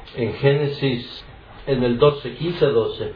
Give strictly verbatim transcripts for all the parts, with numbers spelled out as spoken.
en Génesis, en el doce, quince a doce,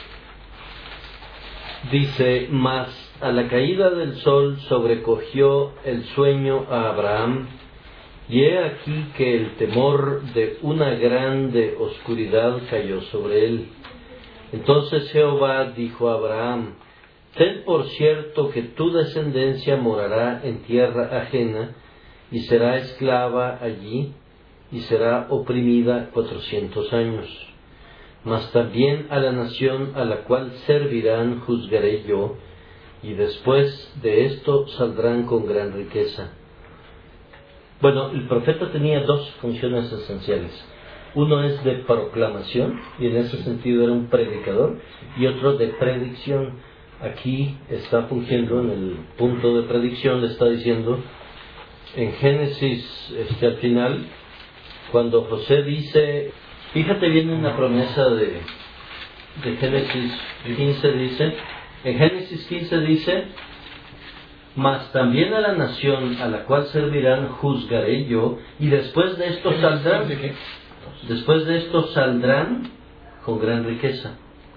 dice: mas a la caída del sol sobrecogió el sueño a Abraham, y he aquí que el temor de una grande oscuridad cayó sobre él. Entonces Jehová dijo a Abraham: ten por cierto que tu descendencia morará en tierra ajena, y será esclava allí, y será oprimida cuatrocientos años. Mas también a la nación a la cual servirán juzgaré yo, y después de esto saldrán con gran riqueza. Bueno, el profeta tenía dos funciones esenciales. Uno es de proclamación, y en ese sentido era un predicador, y otro de predicción. Aquí está fungiendo en el punto de predicción, le está diciendo en Génesis, este, al final, cuando José dice, fíjate bien en la promesa de, de Génesis quince, dice, en Génesis quince dice: mas también a la nación a la cual servirán juzgaré yo, y después de esto saldrán, después de esto saldrán con gran riqueza.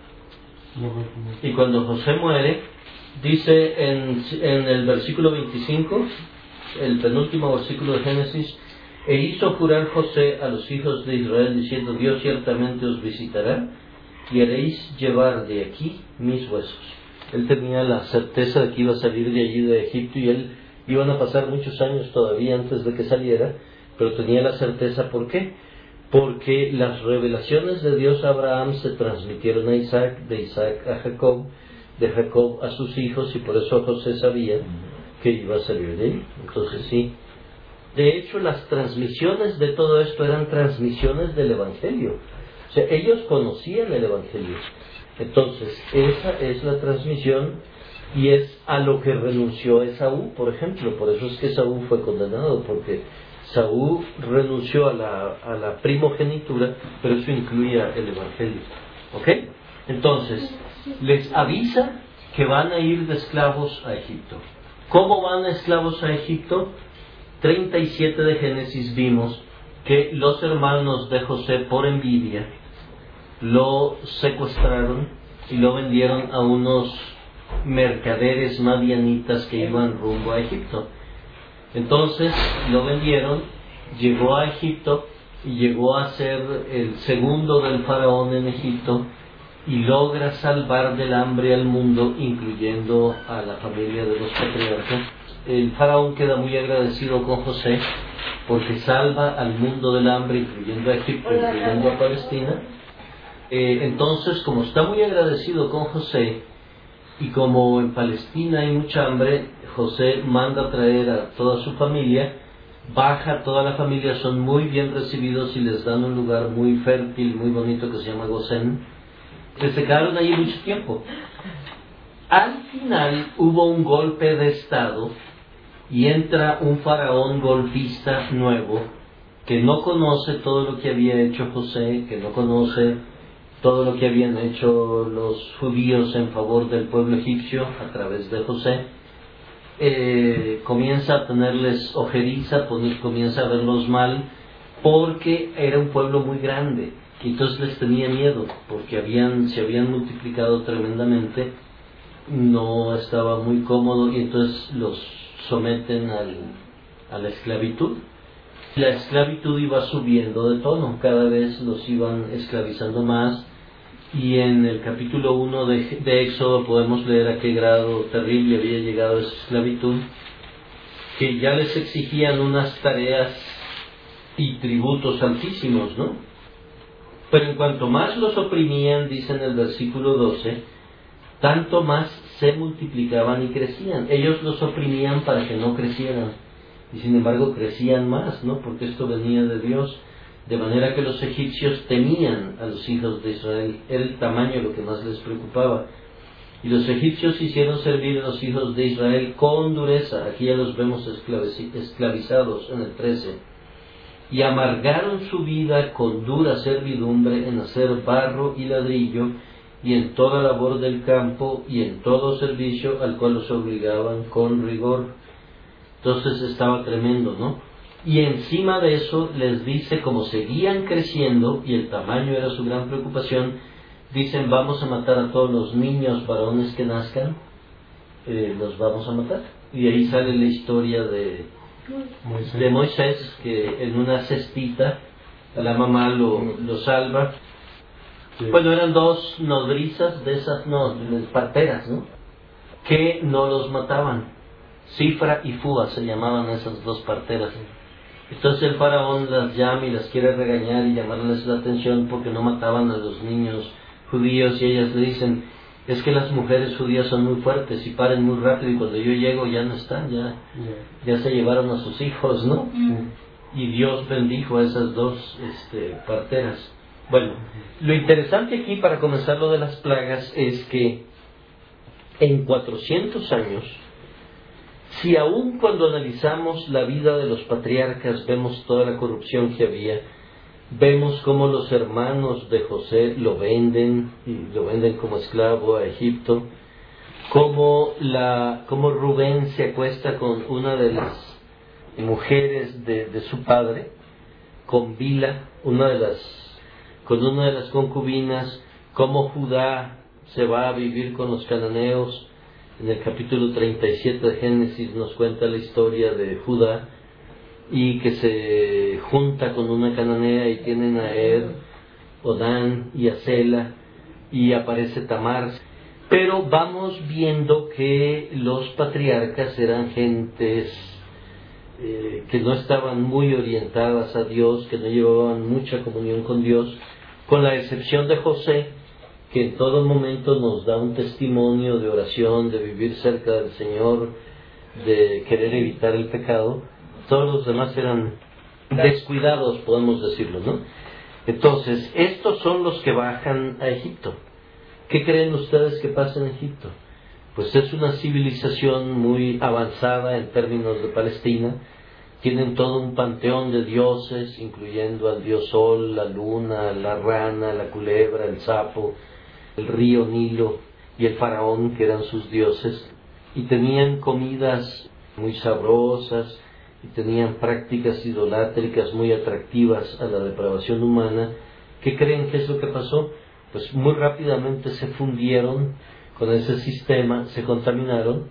Y cuando José muere, dice en, en el versículo veinticinco, el penúltimo versículo de Génesis: e hizo jurar José a los hijos de Israel, diciendo: Dios ciertamente os visitará, y haréis llevar de aquí mis huesos. Él tenía la certeza de que iba a salir de allí de Egipto, y él iban a pasar muchos años todavía antes de que saliera, pero tenía la certeza. ¿Por qué? Porque las revelaciones de Dios a Abraham se transmitieron a Isaac, de Isaac a Jacob, de Jacob a sus hijos, y por eso José sabía que iba a salir de ahí. Entonces sí, de hecho las transmisiones de todo esto eran transmisiones del Evangelio. O sea, ellos conocían el Evangelio. Entonces, esa es la transmisión, y es a lo que renunció Esaú, por ejemplo. Por eso es que Esaú fue condenado, porque Esaú renunció a la, a la primogenitura, pero eso incluía el Evangelio. ¿Ok? Entonces, les avisa que van a ir de esclavos a Egipto. ¿Cómo van esclavos a Egipto? treinta y siete de Génesis vimos que los hermanos de José, por envidia, lo secuestraron y lo vendieron a unos mercaderes madianitas que iban rumbo a Egipto. Entonces lo vendieron, llegó a Egipto y llegó a ser el segundo del faraón en Egipto, y logra salvar del hambre al mundo, incluyendo a la familia de los patriarcas. El faraón queda muy agradecido con José porque salva al mundo del hambre, incluyendo a Egipto, incluyendo a Palestina. Eh, entonces, como está muy agradecido con José, y como en Palestina hay mucha hambre, José manda a traer a toda su familia, baja toda la familia, son muy bien recibidos y les dan un lugar muy fértil, muy bonito, que se llama Gosén. Que se quedaron allí mucho tiempo. Al final hubo un golpe de estado, y entra un faraón golpista nuevo, que no conoce todo lo que había hecho José, que no conoce todo lo que habían hecho los judíos en favor del pueblo egipcio a través de José. Eh, comienza a tenerles ojeriza, comienza a verlos mal, porque era un pueblo muy grande, y entonces les tenía miedo, porque habían, se habían multiplicado tremendamente, no estaba muy cómodo, y entonces los someten al, a la esclavitud. La esclavitud iba subiendo de tono, cada vez los iban esclavizando más, y en el capítulo uno de, de Éxodo podemos leer a qué grado terrible había llegado esa esclavitud, que ya les exigían unas tareas y tributos altísimos, ¿no? Pero en cuanto más los oprimían, dice en el versículo doce, tanto más se multiplicaban y crecían. Ellos los oprimían para que no crecieran, y sin embargo crecían más, ¿no? Porque esto venía de Dios, de manera que los egipcios temían a los hijos de Israel. Era el tamaño lo que más les preocupaba. Y los egipcios hicieron servir a los hijos de Israel con dureza. Aquí ya los vemos esclavizados en el trece. Y amargaron su vida con dura servidumbre en hacer barro y ladrillo, y en toda labor del campo, y en todo servicio al cual los obligaban con rigor. Entonces estaba tremendo, ¿no? Y encima de eso les dice, como seguían creciendo y el tamaño era su gran preocupación, dicen, vamos a matar a todos los niños varones que nazcan, eh, los vamos a matar. Y ahí sale la historia de Moisés, de Moisés que en una cestita la mamá lo, lo salva. Sí. Bueno, eran dos nodrizas de esas, no, parteras, ¿no? Que no los mataban. Cifra y Fúa se llamaban esas dos parteras. Entonces el faraón las llama y las quiere regañar y llamarles la atención porque no mataban a los niños judíos, y ellas le dicen, es que las mujeres judías son muy fuertes y paren muy rápido, y cuando yo llego ya no están, ya, ya se llevaron a sus hijos, ¿no? Sí. Y Dios bendijo a esas dos este, parteras. Bueno, lo interesante aquí para comenzar lo de las plagas es que en cuatrocientos años, si aún cuando analizamos la vida de los patriarcas vemos toda la corrupción que había, vemos cómo los hermanos de José lo venden, y lo venden como esclavo a Egipto, cómo, la, cómo Rubén se acuesta con una de las mujeres de, de su padre, con Bila, una de las, con una de las concubinas, cómo Judá se va a vivir con los cananeos. En el capítulo treinta y siete de Génesis nos cuenta la historia de Judá, y que se junta con una cananea y tienen a Er, Odán y a Sela, y aparece Tamar. Pero vamos viendo que los patriarcas eran gentes eh, que no estaban muy orientadas a Dios, que no llevaban mucha comunión con Dios, con la excepción de José, que en todo momento nos da un testimonio de oración, de vivir cerca del Señor, de querer evitar el pecado. Todos los demás eran descuidados, podemos decirlo, ¿no? Entonces, estos son los que bajan a Egipto. ¿Qué creen ustedes que pasa en Egipto? Pues es una civilización muy avanzada en términos de Palestina. Tienen todo un panteón de dioses, incluyendo al dios Sol, la luna, la rana, la culebra, el sapo, el río Nilo y el faraón, que eran sus dioses. Y tenían comidas muy sabrosas, y tenían prácticas idolátricas muy atractivas a la depravación humana. ¿Qué creen que es lo que pasó? Pues muy rápidamente se fundieron con ese sistema, se contaminaron,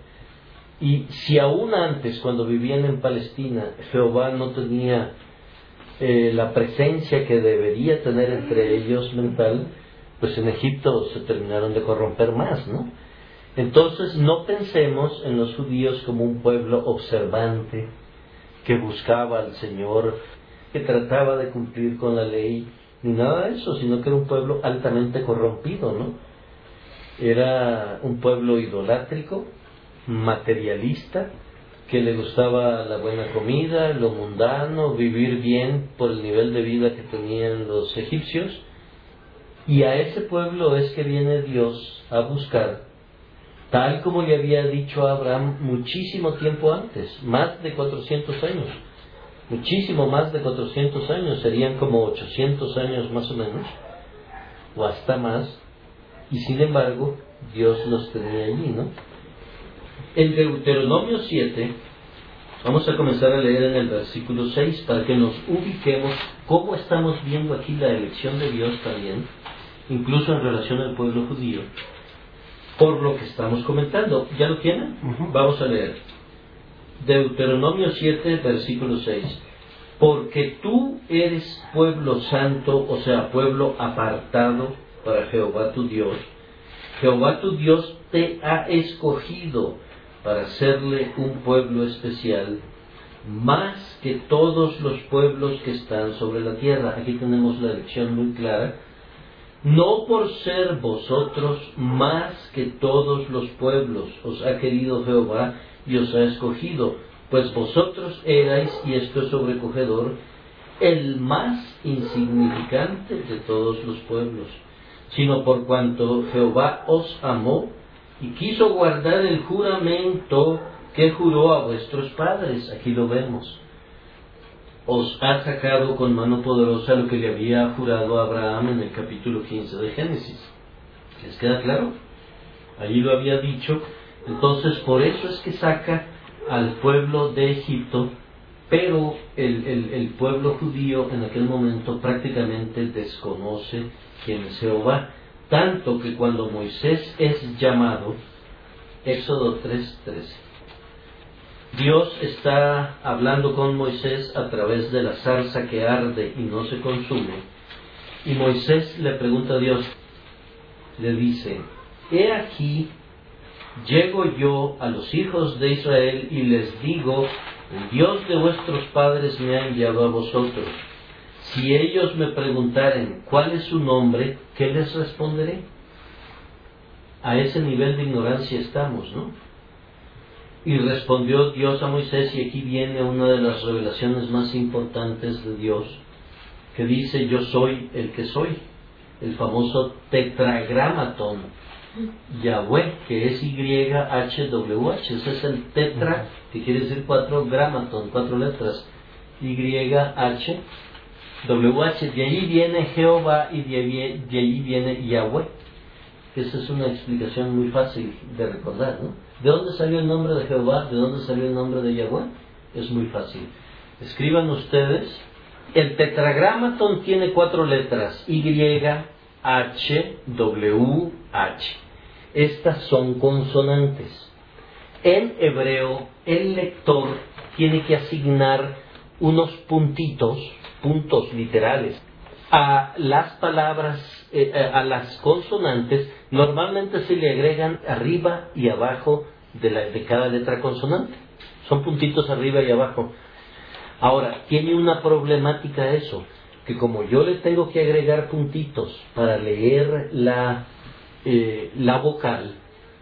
y si aún antes, cuando vivían en Palestina, Jehová no tenía eh, la presencia que debería tener entre ellos mental, pues en Egipto se terminaron de corromper más, ¿no? Entonces no pensemos en los judíos como un pueblo observante, que buscaba al Señor, que trataba de cumplir con la ley, ni nada de eso, sino que era un pueblo altamente corrompido, ¿no? Era un pueblo idolátrico, materialista, que le gustaba la buena comida, lo mundano, vivir bien por el nivel de vida que tenían los egipcios. Y a ese pueblo es que viene Dios a buscar, tal como le había dicho a Abraham muchísimo tiempo antes, más de cuatrocientos años, muchísimo más de cuatrocientos años, serían como ochocientos años más o menos, o hasta más, y sin embargo Dios los tenía allí, ¿no? En Deuteronomio siete, vamos a comenzar a leer en el versículo seis, para que nos ubiquemos cómo estamos viendo aquí la elección de Dios también, incluso en relación al pueblo judío, por lo que estamos comentando. ¿Ya lo tienen? Uh-huh. Vamos a leer. Deuteronomio siete, versículo seis. Porque tú eres pueblo santo, o sea, pueblo apartado para Jehová tu Dios. Jehová tu Dios te ha escogido para serle un pueblo especial, más que todos los pueblos que están sobre la tierra. Aquí tenemos la lección muy clara. No por ser vosotros más que todos los pueblos os ha querido Jehová y os ha escogido, pues vosotros erais, y esto es sobrecogedor, el más insignificante de todos los pueblos, sino por cuanto Jehová os amó y quiso guardar el juramento que juró a vuestros padres. Aquí lo vemos. Os ha sacado con mano poderosa lo que le había jurado a Abraham en el capítulo quince de Génesis. ¿Les queda claro? Allí lo había dicho. Entonces, por eso es que saca al pueblo de Egipto, pero el, el, el pueblo judío en aquel momento prácticamente desconoce quién es Jehová, tanto que cuando Moisés es llamado, Éxodo tres trece, Dios está hablando con Moisés a través de la zarza que arde y no se consume, y Moisés le pregunta a Dios, le dice, he aquí, llego yo a los hijos de Israel y les digo, el Dios de vuestros padres me ha enviado a vosotros. Si ellos me preguntaren cuál es su nombre, ¿qué les responderé? A ese nivel de ignorancia estamos, ¿no? Y respondió Dios a Moisés, y aquí viene una de las revelaciones más importantes de Dios, que dice, yo soy el que soy, el famoso tetragramatón, Yahweh, que es Y H W H, ese es el tetra, que quiere decir cuatro, gramaton, cuatro letras, Y H W H, de allí viene Jehová y de allí, de allí viene Yahweh. Esa es una explicación muy fácil de recordar, ¿no? ¿De dónde salió el nombre de Jehová? ¿De dónde salió el nombre de Yahweh? Es muy fácil. Escriban ustedes, el tetragramaton tiene cuatro letras, Y H W H. Estas son consonantes. En hebreo, el lector tiene que asignar unos puntitos, puntos literales, a las palabras, eh, a las consonantes. Normalmente se le agregan arriba y abajo de, la, de cada letra consonante. Son puntitos arriba y abajo. Ahora, tiene una problemática eso, que como yo le tengo que agregar puntitos para leer la, eh, la vocal,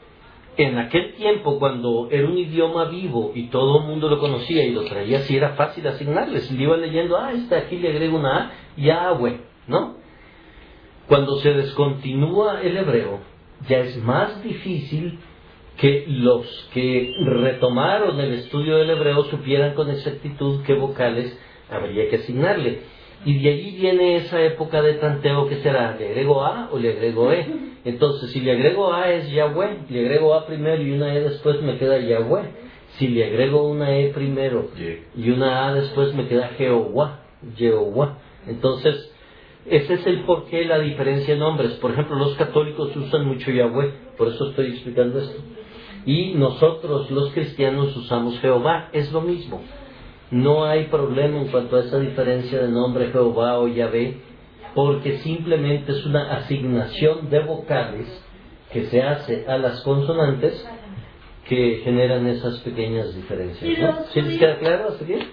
en aquel tiempo, cuando era un idioma vivo y todo el mundo lo conocía y lo traía así, era fácil asignarles. Le iba leyendo, ah, este aquí le agrego una A, Yahweh, ¿no? Cuando se descontinúa el hebreo, ya es más difícil que los que retomaron el estudio del hebreo supieran con exactitud qué vocales habría que asignarle. Y de allí viene esa época de tanteo que será, ¿le agrego A o le agrego E? Entonces, si le agrego A es Yahweh, le agrego A primero y una E después me queda Yahweh. Si le agrego una E primero y una A después me queda Jehová, Jehová. Entonces, ese es el porqué, la diferencia de nombres. Por ejemplo, los católicos usan mucho Yahweh, por eso estoy explicando esto. Y nosotros, los cristianos, usamos Jehová, es lo mismo. No hay problema en cuanto a esa diferencia de nombre Jehová o Yahvé, porque simplemente es una asignación de vocales que se hace a las consonantes que generan esas pequeñas diferencias, ¿no? ¿Sí les queda claro hasta aquí?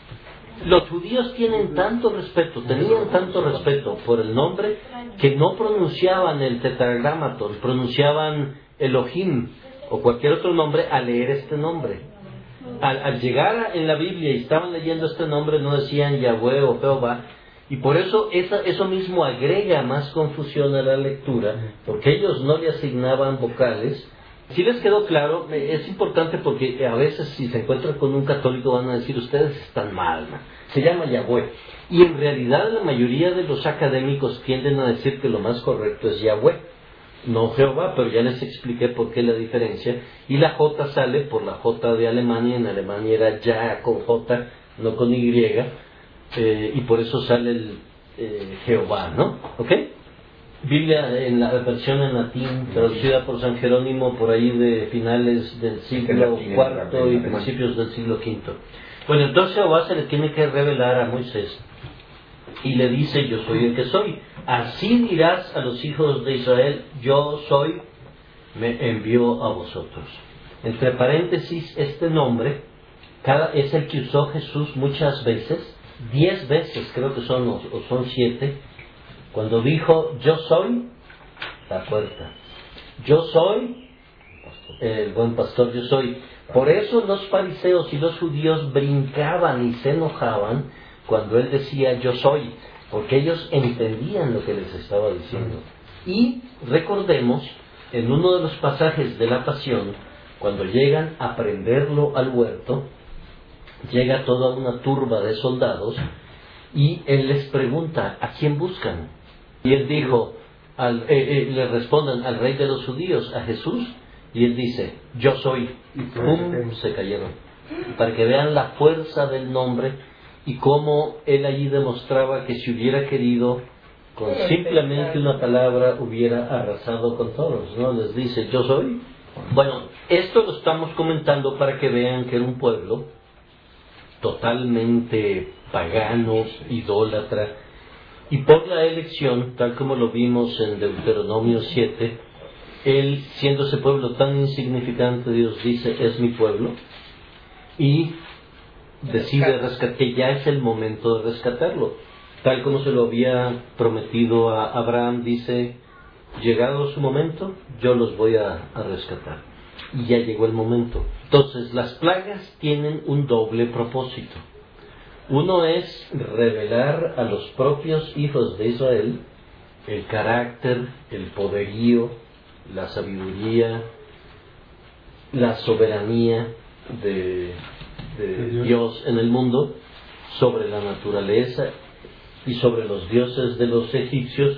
Los judíos tienen tanto respeto, tenían tanto respeto por el nombre, que no pronunciaban el tetragramaton, pronunciaban Elohim o cualquier otro nombre al leer este nombre. Al, al llegar en la Biblia y estaban leyendo este nombre, no decían Yahweh o Jehová, y por eso esa, eso mismo agrega más confusión a la lectura, porque ellos no le asignaban vocales. Si les quedó claro, es importante porque a veces si se encuentran con un católico van a decir, ustedes están mal, ¿no? Se llama Yahweh, y en realidad la mayoría de los académicos tienden a decir que lo más correcto es Yahweh, no Jehová, pero ya les expliqué por qué la diferencia. Y la J sale por la J de Alemania. En Alemania era ya con J, no con Y, eh, y por eso sale el eh, Jehová, ¿no? ¿Ok? Biblia en la versión en latín, traducida por San Jerónimo por ahí de finales del siglo cuarto y principios del siglo quinto. Bueno, entonces Jehová se le tiene que revelar a Moisés y le dice, yo soy el que soy. Así dirás a los hijos de Israel, yo soy, me envió a vosotros. Entre paréntesis, este nombre cada, es el que usó Jesús muchas veces, diez veces creo que son, o son siete, cuando dijo, yo soy la puerta. Yo soy el buen pastor, yo soy. Por eso los fariseos y los judíos brincaban y se enojaban cuando él decía, yo soy, porque ellos entendían lo que les estaba diciendo. Y recordemos, en uno de los pasajes de la Pasión, cuando llegan a prenderlo al huerto, llega toda una turba de soldados y él les pregunta, ¿a quién buscan? Y él dijo, al, eh, eh, le responden, al rey de los judíos, a Jesús, y él dice, yo soy. Y ¡pum! Se cayeron. para que vean la fuerza del nombre y cómo él allí demostraba que si hubiera querido, con simplemente una palabra hubiera arrasado con todos, ¿no? Les dice, yo soy. Bueno, esto lo estamos comentando para que vean que era un pueblo totalmente pagano, idólatra, y por la elección, tal como lo vimos en Deuteronomio siete, él, siendo ese pueblo tan insignificante, Dios dice, es mi pueblo, y decide rescatar, que ya es el momento de rescatarlo. Tal como se lo había prometido a Abraham, dice, llegado su momento, yo los voy a, a rescatar. Y ya llegó el momento. Entonces, las plagas tienen un doble propósito. Uno es revelar a los propios hijos de Israel el carácter, el poderío, la sabiduría, la soberanía de, de Dios. Dios en el mundo, sobre la naturaleza y sobre los dioses de los egipcios,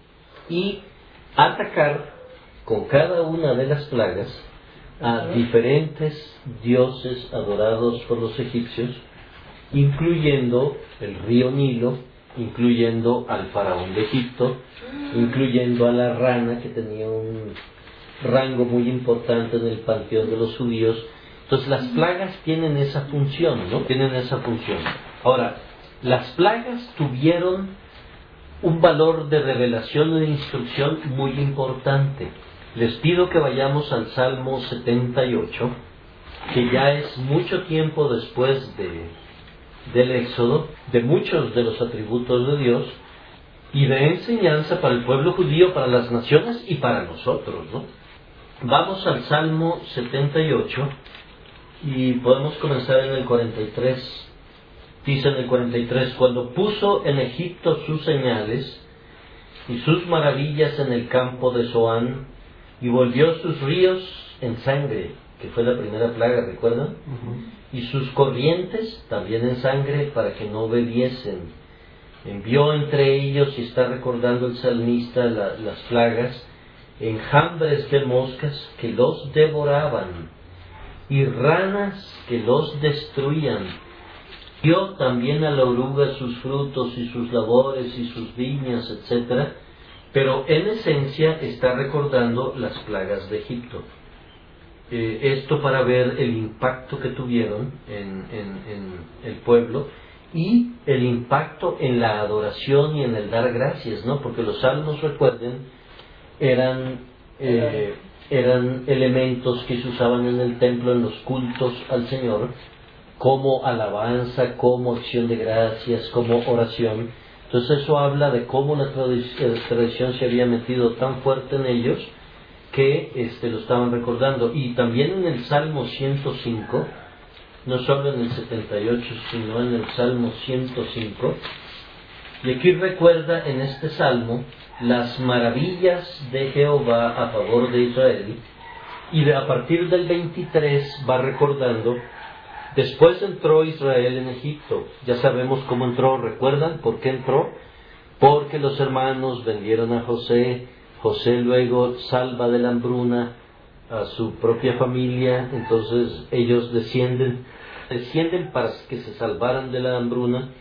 y atacar con cada una de las plagas a diferentes dioses adorados por los egipcios, incluyendo el río Nilo, incluyendo al faraón de Egipto, incluyendo a la rana, que tenía un rango muy importante en el panteón de los judíos. Entonces las plagas tienen esa función, ¿no? Tienen esa función. Ahora, las plagas tuvieron un valor de revelación y de instrucción muy importante. Les pido que vayamos al Salmo setenta y ocho, que ya es mucho tiempo después de, del Éxodo, de muchos de los atributos de Dios, y de enseñanza para el pueblo judío, para las naciones y para nosotros, ¿no? Vamos al Salmo setenta y ocho, y podemos comenzar en el cuarenta y tres. Dice en el cuarenta y tres, cuando puso en Egipto sus señales y sus maravillas en el campo de Zoán, y volvió sus ríos en sangre, que fue la primera plaga, ¿recuerdan? Uh-huh. Y sus corrientes también en sangre, para que no bebiesen. Envió entre ellos, y está recordando el salmista la, las plagas, enjambres de moscas que los devoraban, y ranas que los destruían. Dio también a la oruga sus frutos y sus labores y sus viñas, etcétera. Pero en esencia está recordando las plagas de Egipto. Eh, esto para ver el impacto que tuvieron en, en, en el pueblo y el impacto en la adoración y en el dar gracias, ¿no? Porque los salmos, recuerden, eran, eh, eran elementos que se usaban en el templo, en los cultos al Señor, como alabanza, como acción de gracias, como oración. Entonces eso habla de cómo la tradición, tradición se había metido tan fuerte en ellos que este, lo estaban recordando. Y también en el Salmo ciento cinco, no solo en el setenta y ocho, sino en el Salmo ciento cinco, y aquí recuerda en este Salmo las maravillas de Jehová a favor de Israel, y de, a partir del veintitrés va recordando. Después entró Israel en Egipto. Ya sabemos cómo entró, ¿recuerdan? ¿Por qué entró? Porque los hermanos vendieron a José. José luego salva de la hambruna a su propia familia. Entonces ellos descienden, descienden para que se salvaran de la hambruna.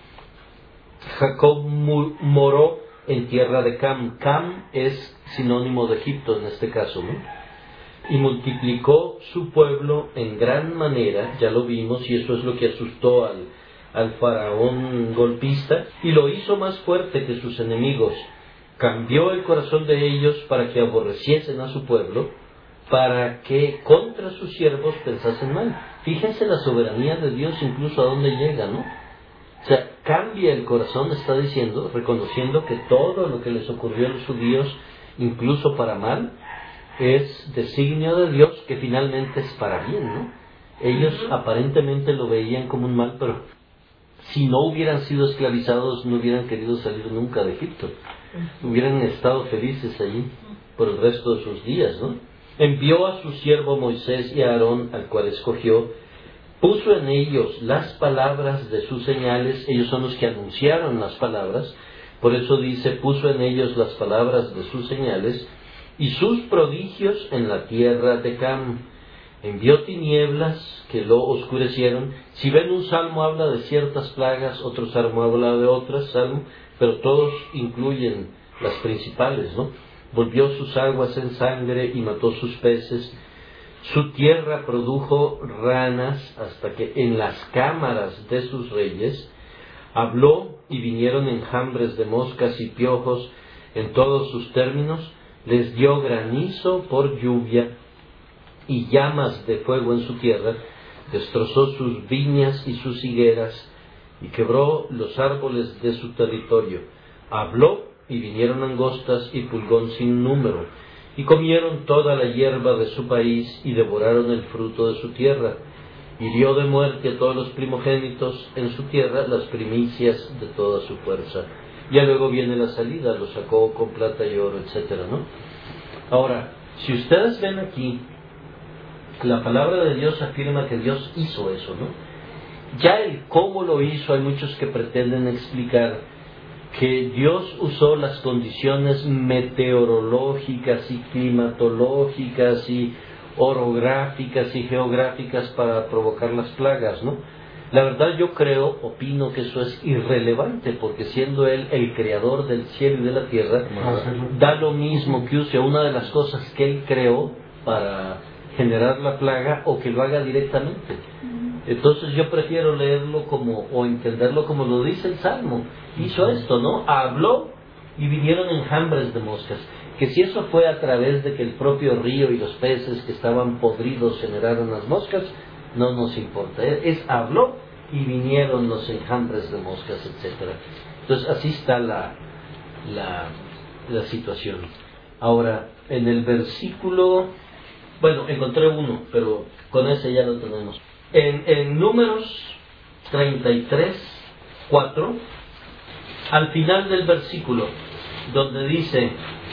Jacob moró en tierra de Cam. Cam es sinónimo de Egipto en este caso, ¿no? Y multiplicó su pueblo en gran manera, ya lo vimos, y eso es lo que asustó al, al faraón golpista, y lo hizo más fuerte que sus enemigos. Cambió el corazón de ellos para que aborreciesen a su pueblo, para que contra sus siervos pensasen mal. Fíjense la soberanía de Dios incluso a dónde llega, ¿no? O sea, cambia el corazón, está diciendo, reconociendo que todo lo que les ocurrió a los judíos, incluso para mal, es designio de Dios, que finalmente es para bien, ¿no? Ellos aparentemente lo veían como un mal, pero si no hubieran sido esclavizados, no hubieran querido salir nunca de Egipto. Hubieran estado felices allí por el resto de sus días, ¿no? Envió a su siervo Moisés y a Aarón, al cual escogió, puso en ellos las palabras de sus señales. Ellos son los que anunciaron las palabras, por eso dice, puso en ellos las palabras de sus señales, y sus prodigios en la tierra de Cam. envió tinieblas que lo oscurecieron. Si ven, un salmo habla de ciertas plagas, otro salmo habla de otras, salmo, pero todos incluyen las principales, ¿no? Volvió sus aguas en sangre y mató sus peces. Su tierra produjo ranas hasta que en las cámaras de sus reyes habló y vinieron enjambres de moscas y piojos en todos sus términos. Les dio granizo por lluvia y llamas de fuego en su tierra. Destrozó sus viñas y sus higueras y quebró los árboles de su territorio. Habló y vinieron langostas y pulgón sin número, y comieron toda la hierba de su país y devoraron el fruto de su tierra. Hirió de muerte a todos los primogénitos en su tierra, las primicias de toda su fuerza. Ya luego viene la salida, lo sacó con plata y oro, etcétera, ¿no? Ahora, si ustedes ven aquí, la palabra de Dios afirma que Dios hizo eso, ¿no? Ya el cómo lo hizo, hay muchos que pretenden explicar que Dios usó las condiciones meteorológicas y climatológicas y orográficas y geográficas para provocar las plagas, ¿no? La verdad, yo creo, opino que eso es irrelevante, porque siendo Él el creador del cielo y de la tierra, da lo mismo que use una de las cosas que Él creó para generar la plaga o que lo haga directamente. Entonces yo prefiero leerlo como, o entenderlo como lo dice el Salmo. Hizo esto, ¿no? Habló y vinieron enjambres de moscas. Que si eso fue a través de que el propio río y los peces que estaban podridos generaron las moscas, no nos importa. Es habló y vinieron los enjambres de moscas, etcétera. Entonces así está la, la, la situación. Ahora, en el versículo, bueno, encontré uno, pero con ese ya lo tenemos. En, en Números treinta y tres, cuatro, al final del versículo, donde dice: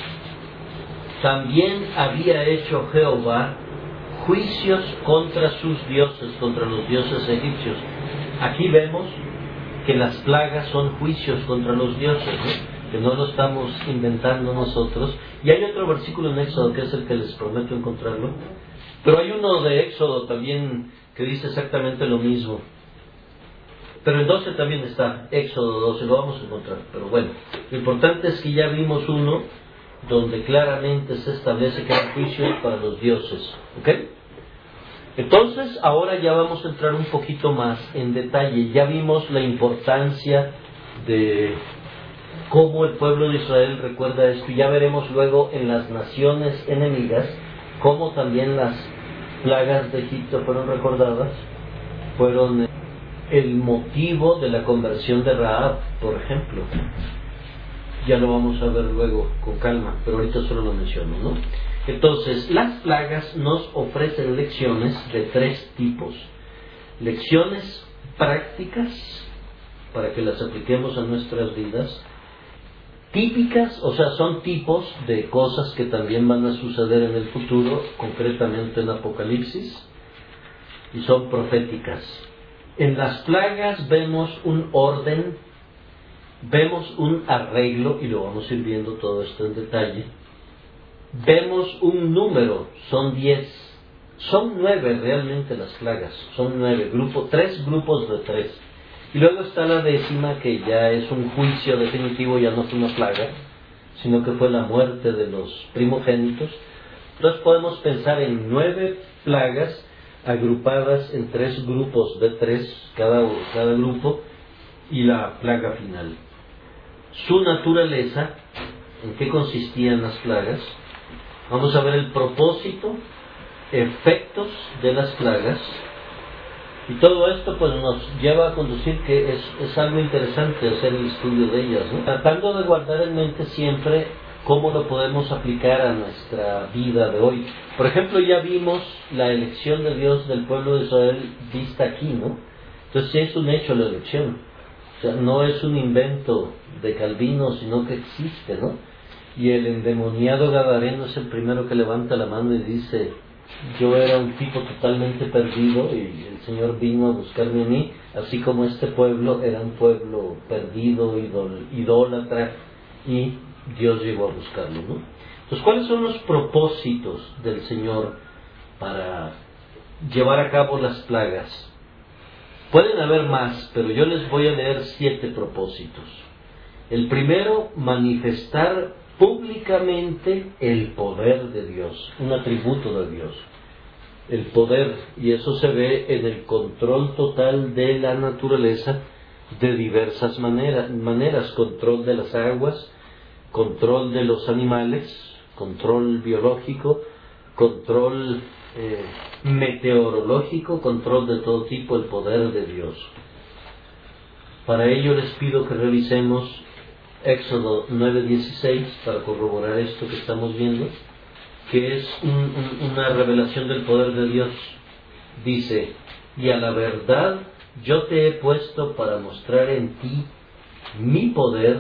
también había hecho Jehová juicios contra sus dioses, contra los dioses egipcios. Aquí vemos que las plagas son juicios contra los dioses, ¿no? Que no lo estamos inventando nosotros. Y hay otro versículo en Éxodo, que es el que les prometo encontrarlo, pero hay uno de Éxodo también que dice exactamente lo mismo. Pero en doce también está, Éxodo doce, lo vamos a encontrar. Pero bueno, lo importante es que ya vimos uno donde claramente se establece que hay juicios para los dioses. ¿Ok? Entonces, ahora ya vamos a entrar un poquito más en detalle. Ya vimos la importancia de cómo el pueblo de Israel recuerda esto. Y ya veremos luego en las naciones enemigas cómo también las plagas de Egipto fueron recordadas, fueron el motivo de la conversión de Rahab, por ejemplo. Ya lo vamos a ver luego con calma, pero ahorita solo lo menciono, ¿no? Entonces, las plagas nos ofrecen lecciones de tres tipos. Lecciones prácticas, para que las apliquemos a nuestras vidas. Típicas, o sea, son tipos de cosas que también van a suceder en el futuro, concretamente en Apocalipsis, y son proféticas. En las plagas vemos un orden, vemos un arreglo, y lo vamos a ir viendo todo esto en detalle. Vemos un número, son diez, son nueve realmente las plagas, son nueve, grupo, tres grupos de tres. Y luego está la décima, que ya es un juicio definitivo, ya no fue una plaga, sino que fue la muerte de los primogénitos. Entonces podemos pensar en nueve plagas agrupadas en tres grupos de tres, cada, cada grupo, y la plaga final. Su naturaleza, ¿en qué consistían las plagas? Vamos a ver el propósito, efectos de las plagas. Y todo esto pues nos lleva a conducir que es, es algo interesante hacer el estudio de ellas, ¿no? Tratando de guardar en mente siempre cómo lo podemos aplicar a nuestra vida de hoy. Por ejemplo, ya vimos la elección de Dios del pueblo de Israel vista aquí, ¿no? Entonces sí es un hecho la elección. O sea, no es un invento de Calvino, sino que existe, ¿no? Y el endemoniado gadareno es el primero que levanta la mano y dice: yo era un tipo totalmente perdido y el Señor vino a buscarme a mí, así como este pueblo era un pueblo perdido, idol, idólatra, y Dios llegó a buscarlo, ¿no? Entonces, ¿cuáles son los propósitos del Señor para llevar a cabo las plagas. Pueden haber más, pero yo les voy a leer siete propósitos. El primero, manifestar públicamente el poder de Dios, un atributo de Dios. El poder, y eso se ve en el control total de la naturaleza de diversas maneras, maneras, control de las aguas, control de los animales, control biológico, control eh, meteorológico, control de todo tipo, el poder de Dios. Para ello les pido que revisemos Éxodo nueve dieciséis para corroborar esto que estamos viendo, que es un, un, una revelación del poder de Dios. Dice, y a la verdad yo te he puesto para mostrar en ti mi poder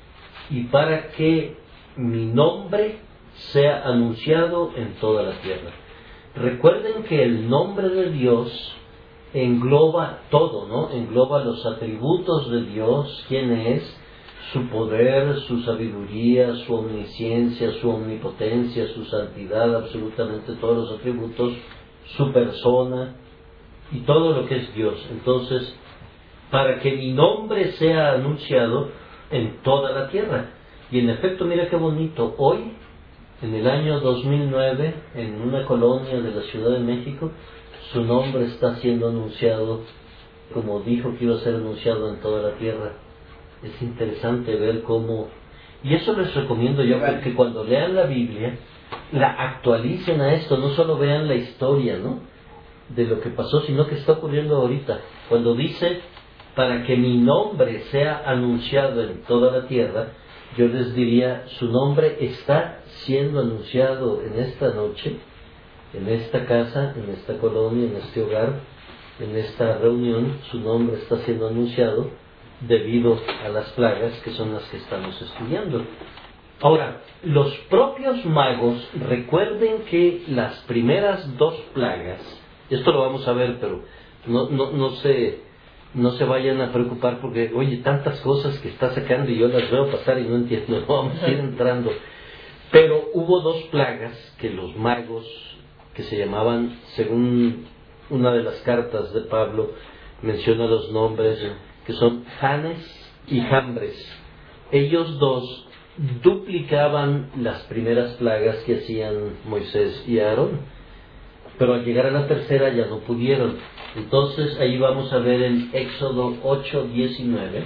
y para que mi nombre sea anunciado en toda la tierra. Recuerden que el nombre de Dios engloba todo, ¿no? Engloba los atributos de Dios, quién es, su poder, su sabiduría, su omnisciencia, su omnipotencia, su santidad, absolutamente todos los atributos, su persona y todo lo que es Dios. Entonces, para que mi nombre sea anunciado en toda la tierra. Y en efecto, mira qué bonito, hoy, en el año dos mil nueve, en una colonia de la Ciudad de México, su nombre está siendo anunciado, como dijo que iba a ser anunciado en toda la tierra. Es interesante ver cómo... Y eso les recomiendo yo, que cuando lean la Biblia, la actualicen a esto, no solo vean la historia, ¿no?, de lo que pasó, sino que está ocurriendo ahorita. Cuando dice, para que mi nombre sea anunciado en toda la tierra, yo les diría, su nombre está siendo anunciado en esta noche, en esta casa, en esta colonia, en este hogar, en esta reunión. Su nombre está siendo anunciado debido a las plagas que son las que estamos estudiando. Ahora, los propios magos, recuerden que las primeras dos plagas, esto lo vamos a ver, pero no, no, no se, no se vayan a preocupar porque, oye, tantas cosas que está sacando y yo las veo pasar y no entiendo, no vamos a ir entrando. Pero hubo dos plagas que los magos, que se llamaban, según una de las cartas de Pablo, menciona los nombres, que son Janes y Jambres. Ellos dos duplicaban las primeras plagas que hacían Moisés y Aarón, pero al llegar a la tercera ya no pudieron. Entonces ahí vamos a ver en Éxodo ocho diecinueve,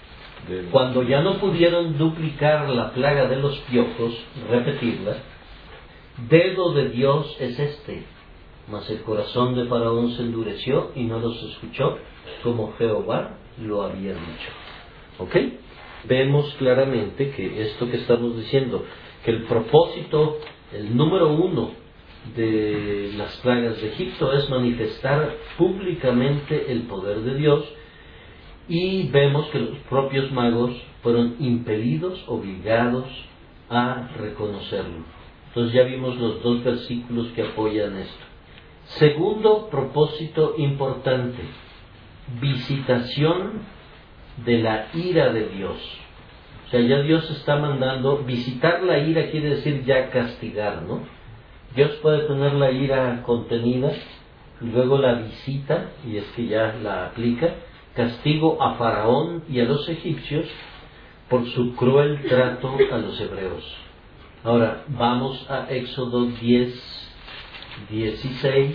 cuando ya no pudieron duplicar la plaga de los piojos, repetirla, dedo de Dios es este, mas el corazón de Faraón se endureció y no los escuchó, como Jehová lo había dicho. ¿Ok? Vemos claramente que esto que estamos diciendo, que el propósito, el número uno de las plagas de Egipto es manifestar públicamente el poder de Dios, y vemos que los propios magos fueron impelidos, obligados a reconocerlo. Entonces ya vimos los dos versículos que apoyan esto. Segundo propósito importante, visitación de la ira de Dios. O sea, ya Dios está mandando, visitar la ira quiere decir ya castigar, ¿no? Dios puede tener la ira contenida y luego la visita, y es que ya la aplica, castigo a Faraón y a los egipcios por su cruel trato a los hebreos. Ahora, vamos a Éxodo diez, dieciséis.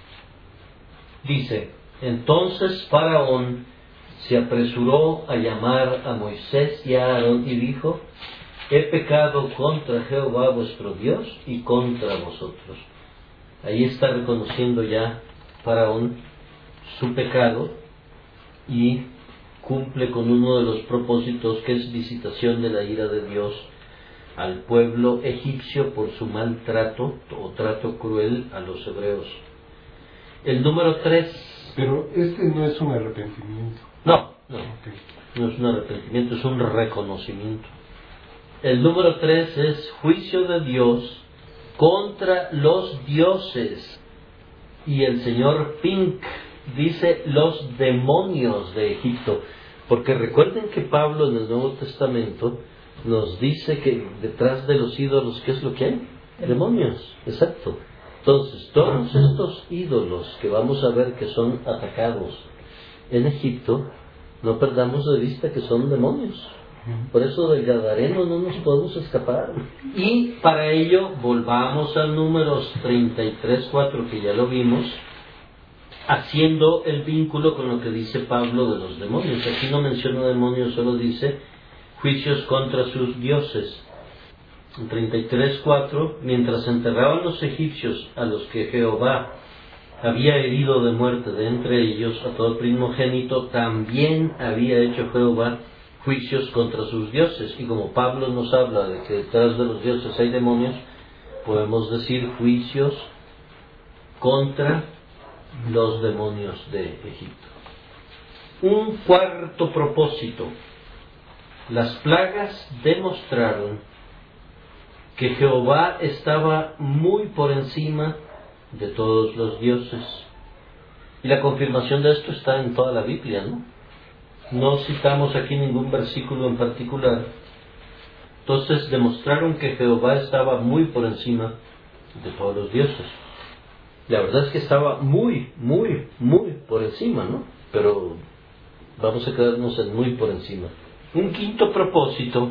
Dice, entonces Faraón se apresuró a llamar a Moisés y a Aarón y dijo, he pecado contra Jehová vuestro Dios y contra vosotros. Ahí está reconociendo ya Faraón su pecado y cumple con uno de los propósitos, que es visitación de la ira de Dios al pueblo egipcio por su maltrato o trato cruel a los hebreos. El número tres. Pero este no es un arrepentimiento. No, no, Okay. no es un arrepentimiento, es un reconocimiento. El número tres es juicio de Dios contra los dioses. Y el señor Pink dice los demonios de Egipto. Porque recuerden que Pablo en el Nuevo Testamento nos dice que detrás de los ídolos, ¿qué es lo que hay? Demonios, exacto. Entonces, todos estos ídolos que vamos a ver que son atacados en Egipto, no perdamos de vista que son demonios. Por eso del Gadareno no nos podemos escapar. Y para ello, volvamos al Números treinta y tres, cuatro, que ya lo vimos, haciendo el vínculo con lo que dice Pablo de los demonios. Aquí no menciona demonios, solo dice juicios contra sus dioses. En treinta y tres, cuatro, mientras enterraban los egipcios a los que Jehová había herido de muerte de entre ellos a todo primogénito, también había hecho Jehová juicios contra sus dioses. Y como Pablo nos habla de que detrás de los dioses hay demonios, podemos decir juicios contra los demonios de Egipto. Un cuarto propósito. Las plagas demostraron que Jehová estaba muy por encima de todos los dioses. Y la confirmación de esto está en toda la Biblia, ¿no? No citamos aquí ningún versículo en particular. Entonces demostraron que Jehová estaba muy por encima de todos los dioses. La verdad es que estaba muy, muy, muy por encima, ¿no? Pero vamos a quedarnos en muy por encima. Un quinto propósito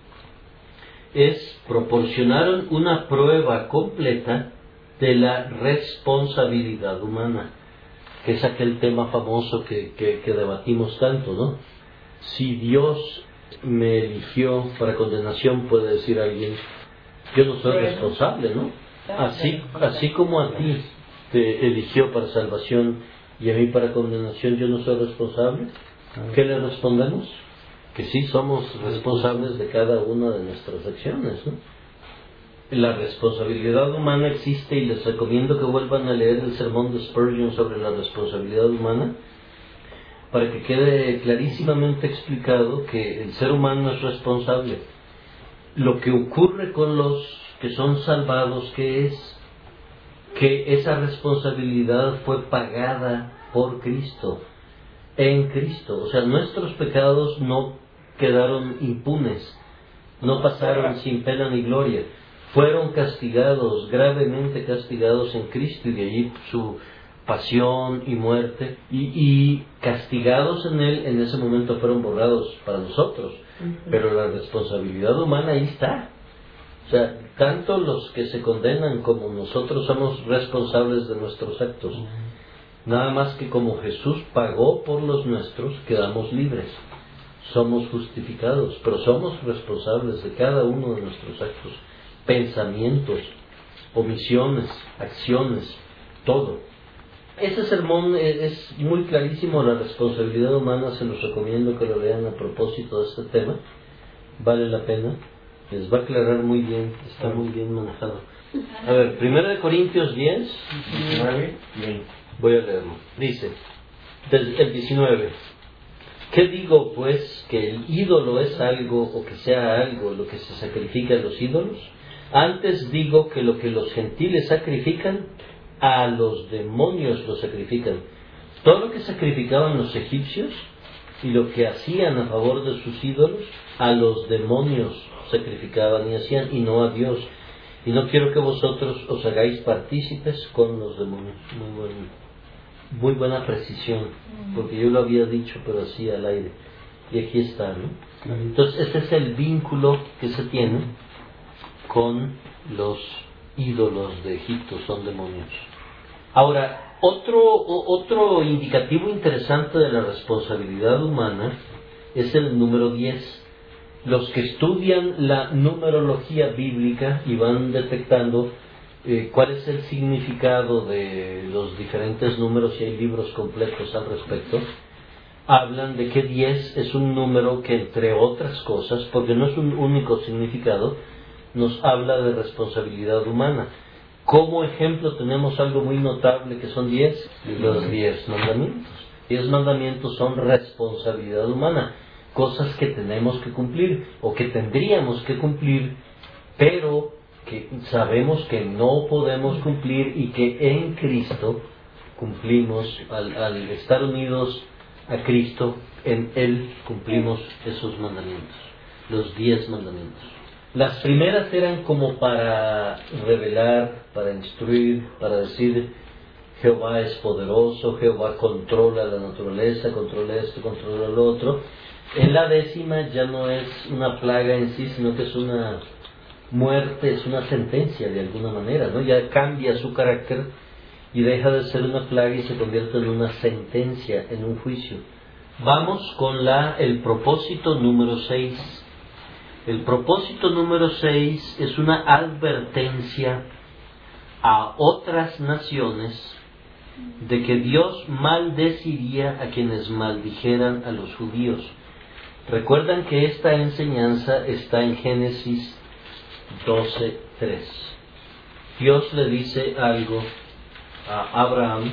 es proporcionar una prueba completa de la responsabilidad humana, que es aquel tema famoso que, que, que debatimos tanto, ¿no? Si Dios me eligió para condenación, puede decir alguien, yo no soy responsable, ¿no? Así, así como a ti te eligió para salvación y a mí para condenación, yo no soy responsable. ¿Qué le respondemos? Que sí somos responsables de cada una de nuestras acciones, ¿no? La responsabilidad humana existe, y les recomiendo que vuelvan a leer el sermón de Spurgeon sobre la responsabilidad humana para que quede clarísimamente explicado que el ser humano es responsable. Lo que ocurre con los que son salvados, ¿qué es? Que esa responsabilidad fue pagada por Cristo, en Cristo. O sea, nuestros pecados no quedaron impunes, no pasaron sin pena ni gloria. Fueron castigados, gravemente castigados en Cristo, y de allí su pasión y muerte, y, y castigados en Él, en ese momento fueron borrados para nosotros. Uh-huh. Pero la responsabilidad humana ahí está. O sea, tanto los que se condenan como nosotros somos responsables de nuestros actos. Uh-huh. Nada más que como Jesús pagó por los nuestros, quedamos libres. Somos justificados, pero somos responsables de cada uno de nuestros actos, pensamientos, omisiones, acciones, todo. Ese sermón es muy clarísimo, la responsabilidad humana, se los recomiendo que lo lean a propósito de este tema, vale la pena, les va a aclarar muy bien, está muy bien manejado. A ver, primero de Corintios diez, diecinueve, voy a leerlo. Dice, el diecinueve. ¿Qué digo, pues, que el ídolo es algo, o que sea algo, lo que se sacrifica a los ídolos? Antes digo que lo que los gentiles sacrifican, a los demonios lo sacrifican. Todo lo que sacrificaban los egipcios y lo que hacían a favor de sus ídolos, a los demonios sacrificaban y hacían, y no a Dios. Y no quiero que vosotros os hagáis partícipes con los demonios. Muy bueno. Muy buena precisión, porque yo lo había dicho, pero así al aire. Y aquí está, ¿no? Entonces, este es el vínculo que se tiene con los ídolos de Egipto, son demonios. Ahora, otro, otro indicativo interesante de la responsabilidad humana es el número diez. Los que estudian la numerología bíblica y van detectando Eh, cuál es el significado de los diferentes números, y hay libros completos al respecto, hablan de que diez es un número que, entre otras cosas, porque no es un único significado, nos habla de responsabilidad humana. Como ejemplo tenemos algo muy notable que son diez, los diez mandamientos. Diez mandamientos son responsabilidad humana, cosas que tenemos que cumplir o que tendríamos que cumplir, pero que sabemos que no podemos cumplir, y que en Cristo cumplimos. Al, al estar unidos a Cristo, en Él cumplimos esos mandamientos, los diez mandamientos. Las primeras eran como para revelar, para instruir, para decir Jehová es poderoso, Jehová controla la naturaleza, controla esto, controla lo otro. En la décima ya no es una plaga en sí, sino que es una muerte, es una sentencia de alguna manera, ¿no? Ya cambia su carácter y deja de ser una plaga y se convierte en una sentencia, en un juicio. Vamos con la, el propósito número seis. El propósito número seis es una advertencia a otras naciones de que Dios maldeciría a quienes maldijeran a los judíos. Recuerdan que esta enseñanza está en Génesis doce tres. Dios le dice algo a Abraham.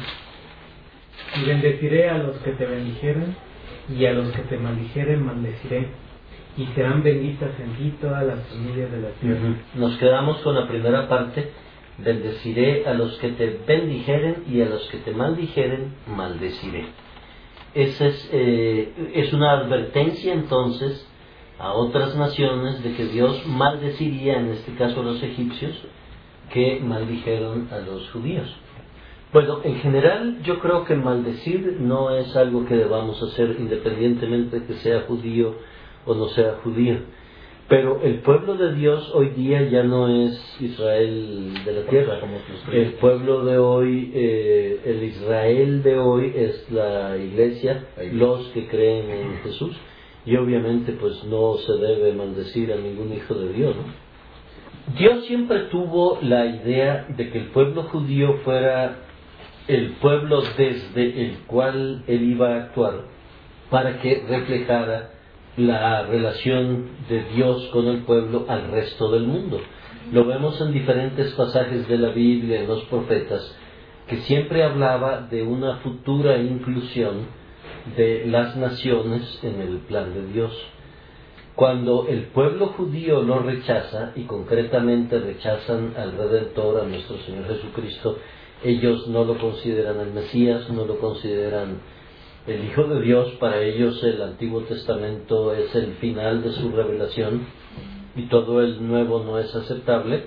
Y bendeciré a los que te bendijeren, y a los que te maldijeren maldeciré, y serán benditas en ti todas las familias de la tierra. Uh-huh. Nos quedamos con la primera parte. Bendeciré a los que te bendijeren, y a los que te maldijeren maldeciré. Esa es, eh, es una advertencia entonces a otras naciones de que Dios maldeciría, en este caso a los egipcios, que maldijeron a los judíos. Bueno, en general yo creo que maldecir no es algo que debamos hacer independientemente de que sea judío o no sea judío. Pero el pueblo de Dios hoy día ya no es Israel de la tierra. El pueblo de hoy, eh, el Israel de hoy es la iglesia, los que creen en Jesús. Y obviamente pues no se debe maldecir a ningún hijo de Dios, ¿no? Dios siempre tuvo la idea de que el pueblo judío fuera el pueblo desde el cual Él iba a actuar para que reflejara la relación de Dios con el pueblo al resto del mundo. Lo vemos en diferentes pasajes de la Biblia, en los profetas, que siempre hablaba de una futura inclusión de las naciones en el plan de Dios. Cuando el pueblo judío lo rechaza, y concretamente rechazan al Redentor, a nuestro Señor Jesucristo, ellos no lo consideran el Mesías, no lo consideran el Hijo de Dios. Para ellos el Antiguo Testamento es el final de su revelación y todo el Nuevo no es aceptable.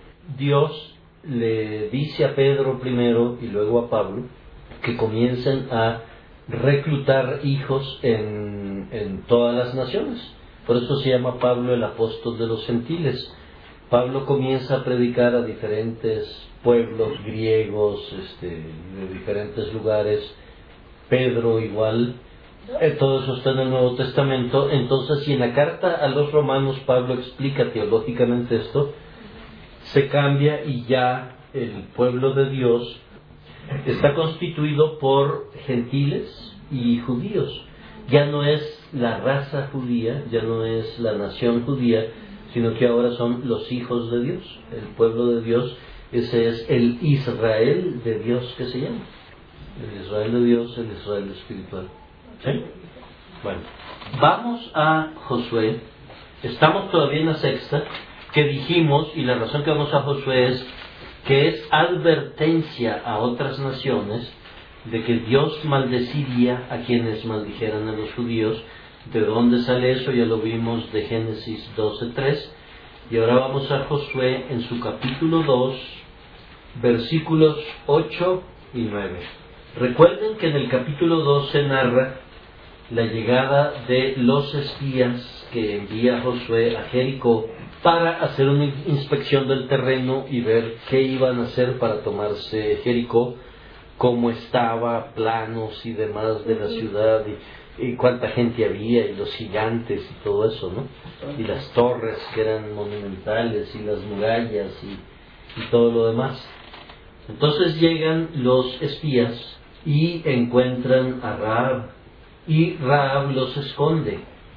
Dios le dice a Pedro primero y luego a Pablo que comiencen a reclutar hijos en, en todas las naciones. Por eso se llama Pablo el apóstol de los gentiles. Pablo comienza a predicar a diferentes pueblos griegos, este, de diferentes lugares. Pedro igual. Eh, todo eso está en el Nuevo Testamento. Entonces, si en la carta a los romanos Pablo explica teológicamente esto, se cambia y ya el pueblo de Dios está constituido por gentiles y judíos. Ya no es la raza judía, ya no es la nación judía, sino que ahora son los hijos de Dios, el pueblo de Dios. Ese es el Israel de Dios que se llama. El Israel de Dios, el Israel espiritual. ¿Sí? Bueno, vamos a Josué. Estamos todavía en la sexta, que dijimos, y la razón que vamos a Josué es que es advertencia a otras naciones de que Dios maldeciría a quienes maldijeran a los judíos. ¿De dónde sale eso? Ya lo vimos de Génesis doce tres. Y ahora vamos a Josué en su capítulo dos, versículos ocho y nueve. Recuerden que en el capítulo dos se narra la llegada de los espías que envía Josué a Jericó para hacer una inspección del terreno y ver qué iban a hacer para tomarse Jericó, cómo estaba, planos y demás de la ciudad, y, y cuánta gente había, y los gigantes y todo eso, ¿no? Y las torres que eran monumentales, y las murallas y, y todo lo demás. Entonces llegan los espías y encuentran a Rahab, y Rahab los esconde.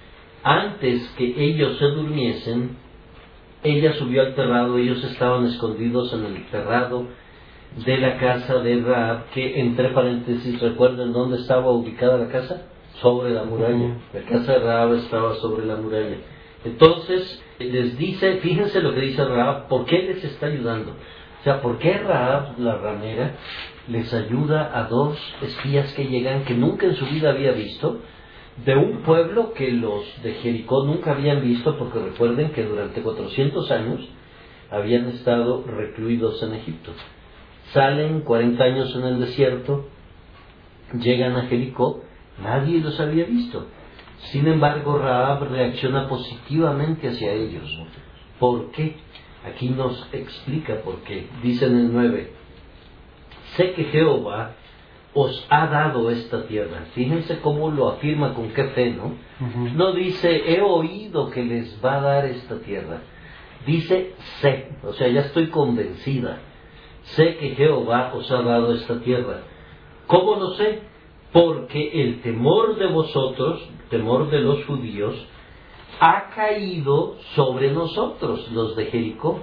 Antes que ellos se durmiesen, ella subió al terrado. Ellos estaban escondidos en el terrado de la casa de Rahab, que entre paréntesis, ¿recuerdan dónde estaba ubicada la casa? Sobre la muralla. La casa de Rahab estaba sobre la muralla. Entonces les dice, fíjense lo que dice Rahab, ¿por qué les está ayudando? O sea, ¿por qué Rahab, la ramera, les ayuda a dos espías que llegan, que nunca en su vida había visto, de un pueblo que los de Jericó nunca habían visto, porque recuerden que durante cuatrocientos años habían estado recluidos en Egipto. Salen cuarenta años en el desierto, llegan a Jericó, nadie los había visto. Sin embargo, Rahab reacciona positivamente hacia ellos. ¿Por qué? Aquí nos explica por qué. Dice en el nueve, sé que Jehová os ha dado esta tierra. Fíjense cómo lo afirma, con qué fe, ¿no? Uh-huh. No dice, he oído que les va a dar esta tierra. Dice, sé, o sea, ya estoy convencida. Sé que Jehová os ha dado esta tierra. ¿Cómo lo sé? Porque el temor de vosotros, temor de los judíos, ha caído sobre nosotros, los de Jericó,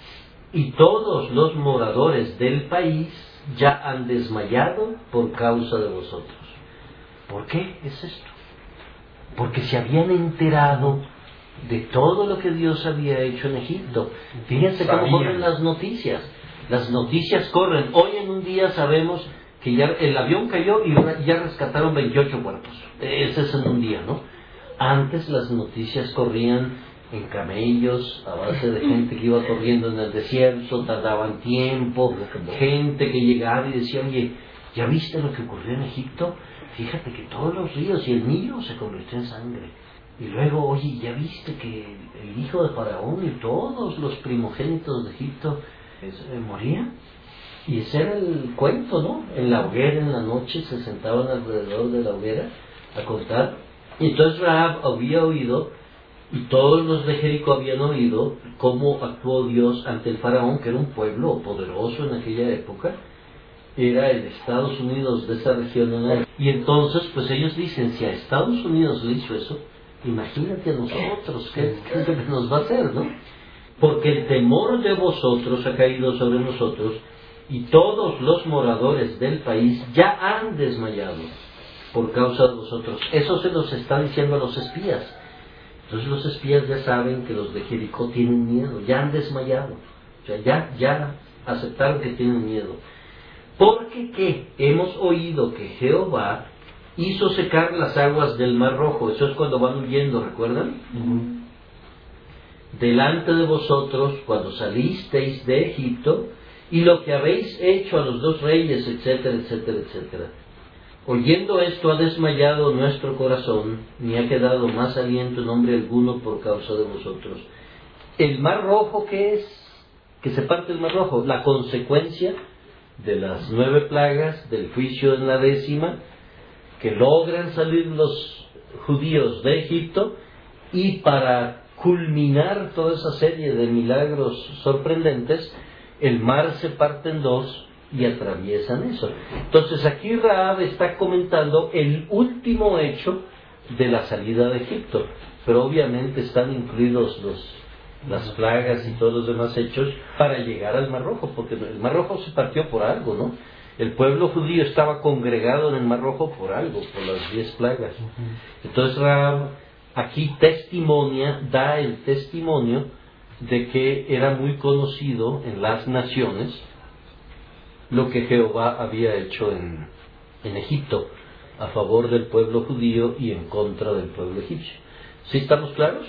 y todos los moradores del país ya han desmayado por causa de vosotros. ¿Por qué es esto? Porque se habían enterado de todo lo que Dios había hecho en Egipto. Fíjense cómo corren las noticias. Las noticias corren. Hoy en un día sabemos que ya el avión cayó y ya rescataron veintiocho cuerpos. Ese es en un día, ¿no? Antes las noticias corrían en camellos, a base de gente que iba corriendo en el desierto, tardaban tiempo, gente que llegaba y decía, oye, ¿ya viste lo que ocurrió en Egipto? Fíjate que todos los ríos y el Nilo se convirtió en sangre. Y luego, oye, ¿ya viste que el hijo de Faraón y todos los primogénitos de Egipto eh, morían? Y ese era el cuento, ¿no? En la hoguera, en la noche, se sentaban alrededor de la hoguera a contar. Y entonces Rahab había oído, y todos los de Jericó habían oído, cómo actuó Dios ante el Faraón, que era un pueblo poderoso en aquella época. Era el Estados Unidos de esa región. Y entonces, pues ellos dicen, si a Estados Unidos le hizo eso, imagínate a nosotros, ¿qué, qué es lo que nos va a hacer, no? Porque el temor de vosotros ha caído sobre nosotros, y todos los moradores del país ya han desmayado por causa de vosotros. Eso se los está diciendo a los espías. Entonces los espías ya saben que los de Jericó tienen miedo, ya han desmayado, o sea, ya, ya aceptaron que tienen miedo. Porque ¿qué? Hemos oído que Jehová hizo secar las aguas del Mar Rojo. Eso es cuando van huyendo, ¿recuerdan? Uh-huh. Delante de vosotros, cuando salisteis de Egipto, y lo que habéis hecho a los dos reyes, etcétera, etcétera, etcétera. Oyendo esto ha desmayado nuestro corazón, ni ha quedado más aliento en hombre alguno por causa de vosotros. ¿El Mar Rojo qué es? Que se parte el Mar Rojo. La consecuencia de las nueve plagas, del juicio en la décima, que logran salir los judíos de Egipto, y para culminar toda esa serie de milagros sorprendentes, el mar se parte en dos y atraviesan eso. Entonces aquí Rahab está comentando el último hecho de la salida de Egipto, pero obviamente están incluidos los, las plagas y todos los demás hechos para llegar al Mar Rojo, porque el Mar Rojo se partió por algo, ¿no? El pueblo judío estaba congregado en el Mar Rojo por algo, por las diez plagas. Entonces Rahab aquí testimonia, da el testimonio de que era muy conocido en las naciones lo que Jehová había hecho en, en Egipto a favor del pueblo judío y en contra del pueblo egipcio. ¿Sí estamos claros?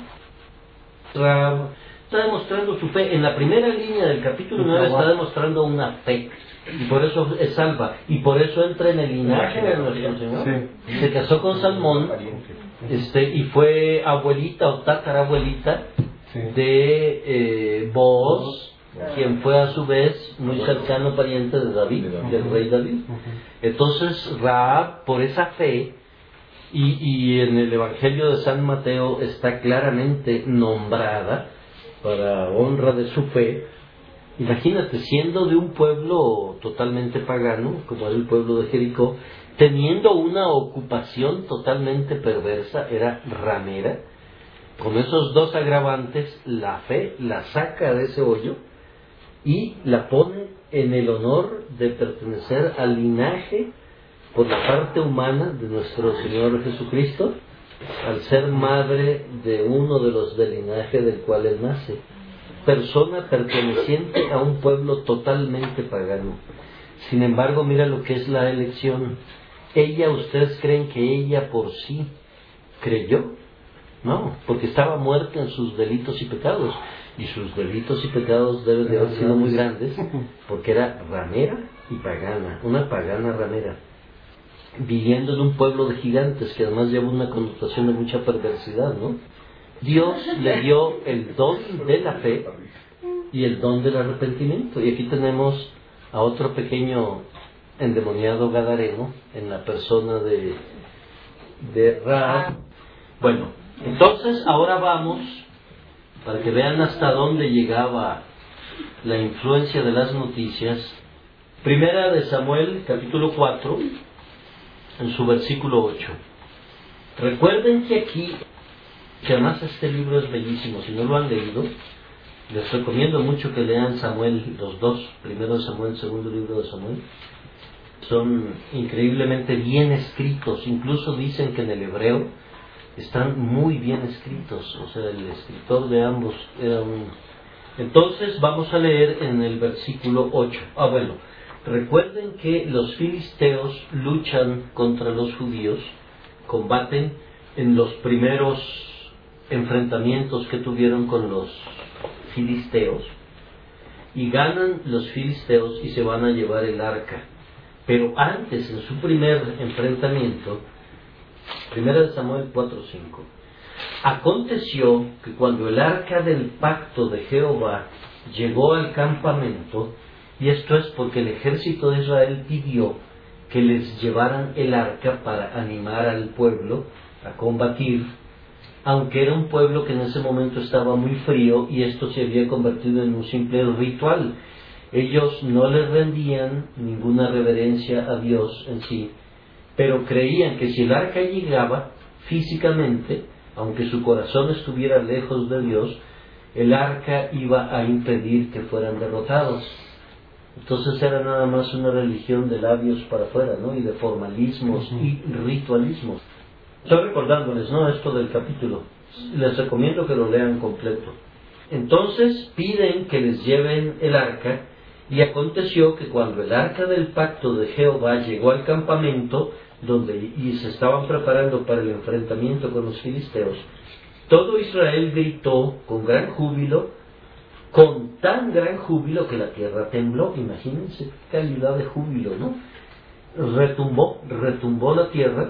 Rahab está demostrando su fe. En la primera línea del capítulo nueve está demostrando una fe, y por eso es salva, y por eso entra en el linaje de nuestro Señor. Sí. Se casó con Salmón, este, y fue abuelita o tatarabuelita sí. de eh, Booz, quien fue a su vez muy cercano pariente de David, del rey David. Entonces Rahab, por esa fe, y, y en el Evangelio de San Mateo está claramente nombrada para honra de su fe. Imagínate, siendo de un pueblo totalmente pagano, como era el pueblo de Jericó, teniendo una ocupación totalmente perversa, era ramera, con esos dos agravantes, la fe la saca de ese hoyo y la pone en el honor de pertenecer al linaje por la parte humana de nuestro Señor Jesucristo, al ser madre de uno de los del linaje del cual Él nace, persona perteneciente a un pueblo totalmente pagano. Sin embargo, mira lo que es la elección. Ella, ustedes creen que ella por sí creyó. No, porque estaba muerta en sus delitos y pecados. Y sus delitos y pecados deben de haber sido muy grandes, porque era ramera y pagana, una pagana ramera, viviendo en un pueblo de gigantes, que además lleva una connotación de mucha perversidad, ¿no? Dios le dio el don de la fe y el don del arrepentimiento. Y aquí tenemos a otro pequeño endemoniado gadareno en la persona de, de Rahab. Bueno, entonces ahora vamos, para que vean hasta dónde llegaba la influencia de las noticias. Primera de Samuel, capítulo cuatro, en su versículo ocho. Recuerden que aquí, que además este libro es bellísimo, si no lo han leído, les recomiendo mucho que lean Samuel, los dos, primero de Samuel, segundo libro de Samuel. Son increíblemente bien escritos, incluso dicen que en el hebreo están muy bien escritos, o sea, el escritor de ambos era un... Entonces vamos a leer en el versículo ocho. Ah, bueno, recuerden que los filisteos luchan contra los judíos, combaten en los primeros enfrentamientos que tuvieron con los filisteos, y ganan los filisteos y se van a llevar el arca. Pero antes, en su primer enfrentamiento, Primera de Samuel cuatro cinco, aconteció que cuando el arca del pacto de Jehová llegó al campamento, y esto es porque el ejército de Israel pidió que les llevaran el arca para animar al pueblo a combatir, aunque era un pueblo que en ese momento estaba muy frío y esto se había convertido en un simple ritual. Ellos no les rendían ninguna reverencia a Dios en sí, pero creían que si el arca llegaba físicamente, aunque su corazón estuviera lejos de Dios, el arca iba a impedir que fueran derrotados. Entonces era nada más una religión de labios para afuera, ¿no? Y de formalismos uh-huh. y ritualismos. Estoy recordándoles, ¿no? Esto del capítulo. Les recomiendo que lo lean completo. Entonces piden que les lleven el arca, y aconteció que cuando el arca del pacto de Jehová llegó al campamento, donde y se estaban preparando para el enfrentamiento con los filisteos, todo Israel gritó con gran júbilo, con tan gran júbilo que la tierra tembló. Imagínense qué calidad de júbilo, ¿no? Retumbó, retumbó la tierra,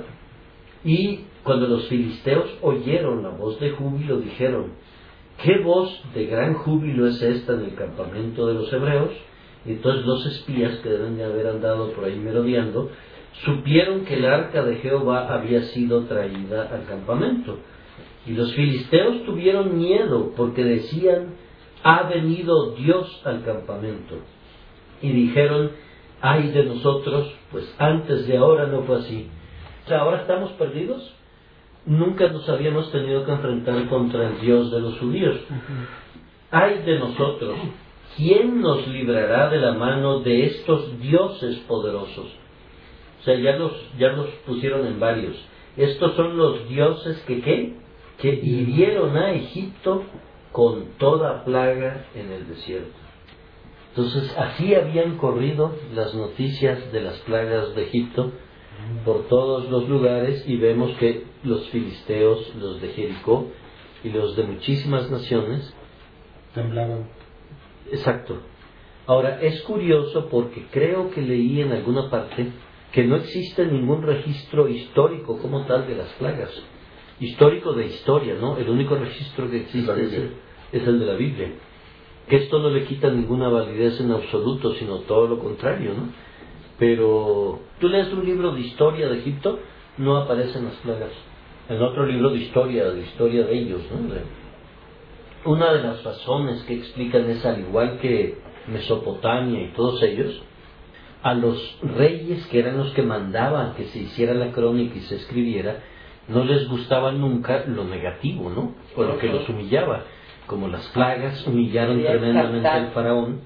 y cuando los filisteos oyeron la voz de júbilo, dijeron: ¿qué voz de gran júbilo es esta en el campamento de los hebreos? Y entonces los espías, que deben de haber andado por ahí merodeando, supieron que el arca de Jehová había sido traída al campamento. Y los filisteos tuvieron miedo, porque decían: ha venido Dios al campamento. Y dijeron: ay de nosotros, pues antes de ahora no fue así. O sea, ahora estamos perdidos. Nunca nos habíamos tenido que enfrentar contra el Dios de los judíos. Ay de nosotros, ¿quién nos librará de la mano de estos dioses poderosos? O sea, ya los, ya los pusieron en varios. Estos son los dioses que, ¿qué? Que hirieron a Egipto con toda plaga en el desierto. Entonces, así habían corrido las noticias de las plagas de Egipto por todos los lugares, y vemos que los filisteos, los de Jericó y los de muchísimas naciones temblaban. Exacto. Ahora, es curioso porque creo que leí en alguna parte que no existe ningún registro histórico como tal de las plagas. Histórico de historia, ¿no? El único registro que existe es el, es el de la Biblia. Que esto no le quita ninguna validez en absoluto, sino todo lo contrario, ¿no? Pero tú lees un libro de historia de Egipto, no aparecen las plagas. En otro libro de historia, de historia de ellos, ¿no? De, una de las razones que explican es, al igual que Mesopotamia y todos ellos, a los reyes, que eran los que mandaban que se hiciera la crónica y se escribiera, no les gustaba nunca lo negativo, ¿no? O lo que los humillaba. Como las plagas humillaron tremendamente al faraón,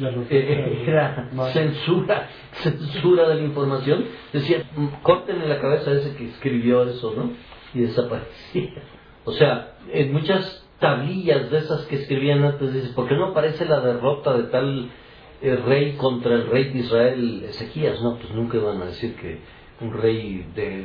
eh, era censura, censura de la información. Decía: córtenle la cabeza a ese que escribió eso, ¿no? Y desaparecía. O sea, en muchas tablillas de esas que escribían antes, dice: ¿por qué no aparece la derrota de tal eh, rey contra el rey de Israel, Ezequías? No, pues nunca iban a decir que un rey de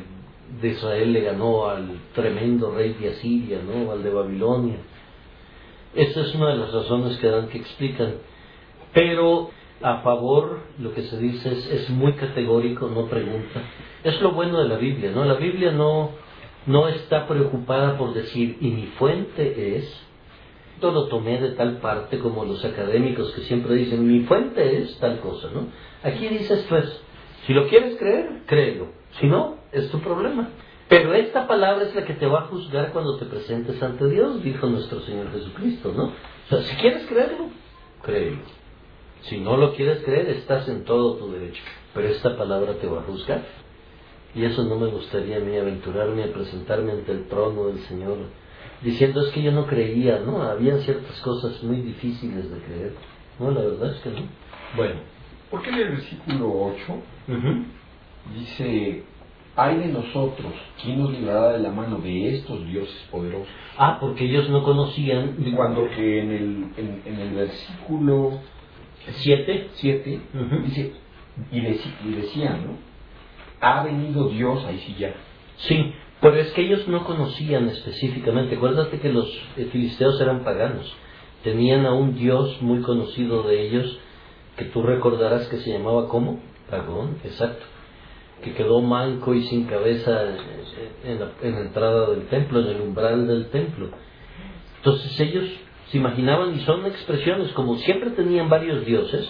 de Israel le ganó al tremendo rey de Asiria, ¿no? Al de Babilonia. Esa es una de las razones que dan que explican. Pero a favor, lo que se dice es, es muy categórico, no pregunta. Es lo bueno de la Biblia, ¿no? La Biblia no, no está preocupada por decir, y mi fuente es... Esto lo tomé de tal parte como los académicos que siempre dicen, mi fuente es tal cosa, ¿no? Aquí dice esto es, si lo quieres creer, créelo. Si no, es tu problema. Pero esta palabra es la que te va a juzgar cuando te presentes ante Dios, dijo nuestro Señor Jesucristo, ¿no? O sea, si quieres creerlo, créelo. Si no lo quieres creer, estás en todo tu derecho. Pero esta palabra te va a juzgar. Y eso no me gustaría a mí aventurarme a presentarme ante el trono del Señor, diciendo es que yo no creía, ¿no? Había ciertas cosas muy difíciles de creer. No, la verdad es que no. Bueno. ¿Por qué en el versículo ocho Uh-huh. dice, ay de nosotros, ¿quién nos librará de la mano de estos dioses poderosos? Ah, porque ellos no conocían... Cuando que en el, en, en el versículo ¿Siete? siete Uh-huh. dice, y, deci- y decían, ¿no? Ha venido Dios, ahí sí ya. Sí, pero es que ellos no conocían específicamente. Acuérdate que los filisteos eran paganos. Tenían a un dios muy conocido de ellos, que tú recordarás que se llamaba ¿cómo? Dagón, exacto. Que quedó manco y sin cabeza en la, en la entrada del templo, en el umbral del templo. Entonces ellos se imaginaban, y son expresiones, como siempre tenían varios dioses.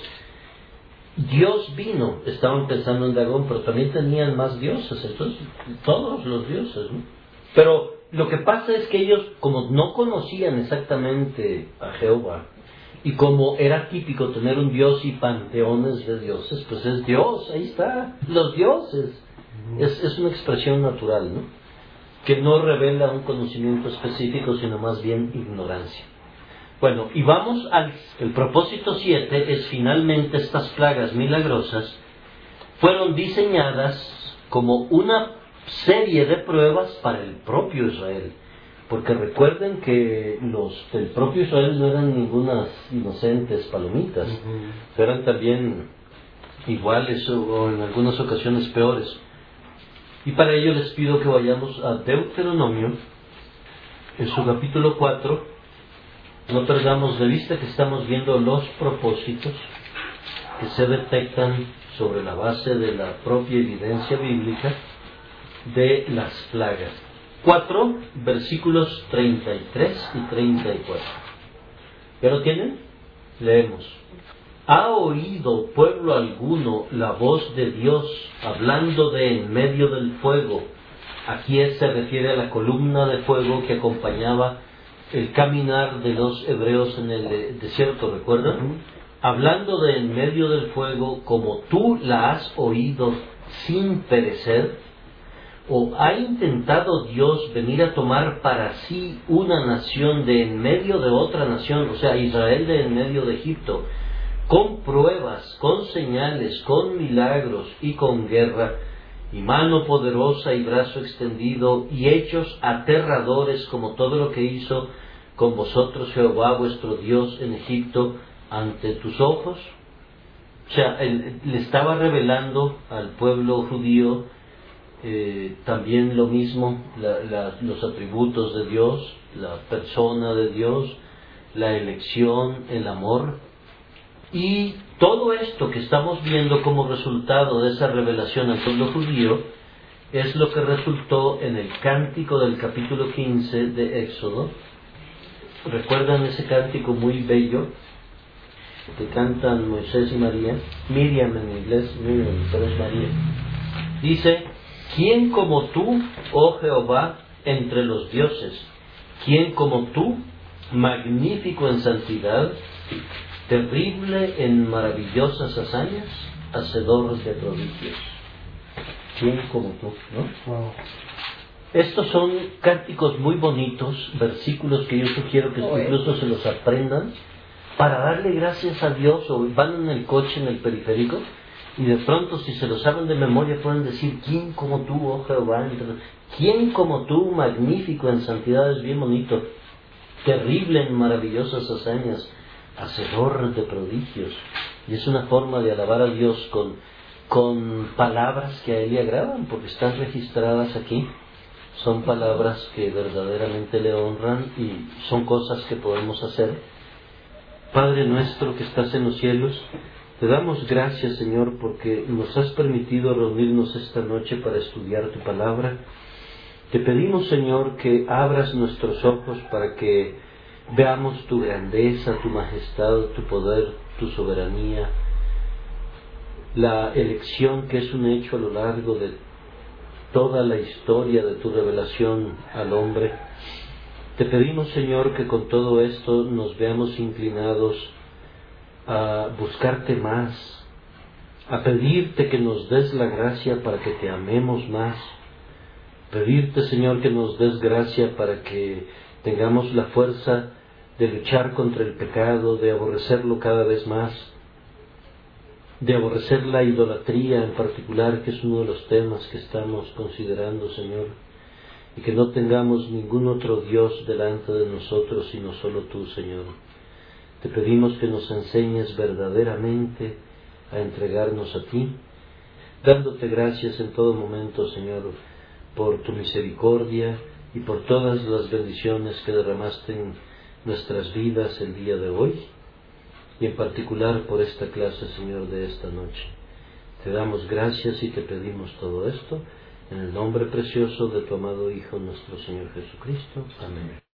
Dios vino, estaban pensando en Dagón, pero también tenían más dioses, entonces todos los dioses, ¿no? Pero lo que pasa es que ellos, como no conocían exactamente a Jehová, y como era típico tener un dios y panteones de dioses, pues es Dios, ahí está, los dioses. Es, es una expresión natural, ¿no? Que no revela un conocimiento específico, sino más bien ignorancia. Bueno, y vamos al el propósito siete, es finalmente estas plagas milagrosas fueron diseñadas como una serie de pruebas para el propio Israel. Porque recuerden que los del propio Israel no eran ningunas inocentes palomitas, uh-huh. Eran también iguales o, o en algunas ocasiones peores. Y para ello les pido que vayamos a Deuteronomio, en su capítulo cuatro. No perdamos de vista que estamos viendo los propósitos que se detectan sobre la base de la propia evidencia bíblica de las plagas. cuatro, versículos treinta y tres y treinta y cuatro. ¿Ya lo tienen? Leemos. ¿Ha oído pueblo alguno la voz de Dios hablando de en medio del fuego? Aquí se refiere a la columna de fuego que acompañaba el caminar de los hebreos en el desierto, ¿recuerdan? Uh-huh. Hablando de en medio del fuego, como tú la has oído sin perecer. ¿O ha intentado Dios venir a tomar para sí una nación de en medio de otra nación, o sea, Israel de en medio de Egipto, con pruebas, con señales, con milagros y con guerra, y mano poderosa y brazo extendido, y hechos aterradores como todo lo que hizo con vosotros Jehová vuestro Dios en Egipto ante tus ojos? O sea, él le estaba revelando al pueblo judío eh, también lo mismo, la, la, los atributos de Dios, la persona de Dios, la elección, el amor. Y todo esto que estamos viendo como resultado de esa revelación al pueblo judío es lo que resultó en el cántico del capítulo quince de Éxodo. ¿Recuerdan ese cántico muy bello que cantan Moisés y María? Miriam en inglés, Miriam, pero es María. Dice: ¿quién como tú, oh Jehová, entre los dioses? ¿Quién como tú, magnífico en santidad, terrible en maravillosas hazañas, hacedor de prodigios? ¿Quién como tú? ¿No? Wow. Estos son cánticos muy bonitos, versículos que yo sugiero que incluso se los aprendan para darle gracias a Dios. O van en el coche, en el periférico, y de pronto, si se lo saben de memoria, pueden decir: ¿quién como tú, oh Jehová? ¿Quién como tú, magnífico en santidad? Es bien bonito. Terrible en maravillosas hazañas, hacedor de prodigios. Y es una forma de alabar a Dios con, con palabras que a Él le agradan, porque están registradas aquí. Son palabras que verdaderamente le honran y son cosas que podemos hacer. Padre nuestro que estás en los cielos, te damos gracias, Señor, porque nos has permitido reunirnos esta noche para estudiar tu palabra. Te pedimos, Señor, que abras nuestros ojos para que veamos tu grandeza, tu majestad, tu poder, tu soberanía, la elección que es un hecho a lo largo de toda la historia de tu revelación al hombre. Te pedimos, Señor, que con todo esto nos veamos inclinados a buscarte más, a pedirte que nos des la gracia para que te amemos más, pedirte, Señor, que nos des gracia para que tengamos la fuerza de luchar contra el pecado, de aborrecerlo cada vez más, de aborrecer la idolatría en particular, que es uno de los temas que estamos considerando, Señor, y que no tengamos ningún otro Dios delante de nosotros, sino solo tú, Señor. Te pedimos que nos enseñes verdaderamente a entregarnos a ti, dándote gracias en todo momento, Señor, por tu misericordia y por todas las bendiciones que derramaste en nuestras vidas el día de hoy, y en particular por esta clase, Señor, de esta noche. Te damos gracias y te pedimos todo esto en el nombre precioso de tu amado Hijo, nuestro Señor Jesucristo. Amén.